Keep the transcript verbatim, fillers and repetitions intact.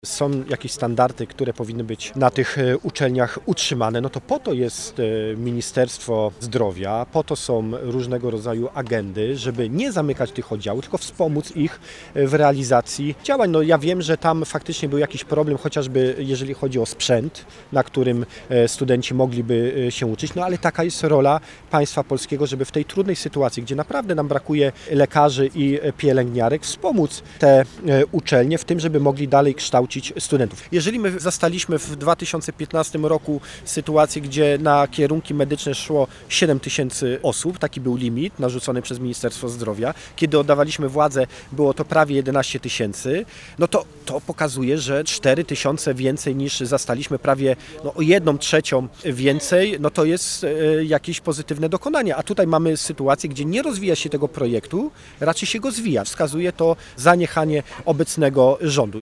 Są jakieś standardy, które powinny być na tych uczelniach utrzymane, no to po to jest Ministerstwo Zdrowia, po to są różnego rodzaju agendy, żeby nie zamykać tych oddziałów, tylko wspomóc ich w realizacji działań. No ja wiem, że tam faktycznie był jakiś problem, chociażby jeżeli chodzi o sprzęt, na którym studenci mogliby się uczyć, no ale taka jest rola państwa polskiego, żeby w tej trudnej sytuacji, gdzie naprawdę nam brakuje lekarzy i pielęgniarek, wspomóc te uczelnie w tym, żeby mogli dalej kształcić studentów. Jeżeli my zastaliśmy w dwa tysiące piętnastym roku sytuację, gdzie na kierunki medyczne szło siedem tysięcy osób, taki był limit narzucony przez Ministerstwo Zdrowia, kiedy oddawaliśmy władzę, było to prawie jedenaście tysięcy, no to to pokazuje, że cztery tysiące więcej niż zastaliśmy, prawie no, o jedną trzecią więcej, no to jest e, jakieś pozytywne dokonanie. A tutaj mamy sytuację, gdzie nie rozwija się tego projektu, raczej się go zwija. Wskazuje to zaniechanie obecnego rządu.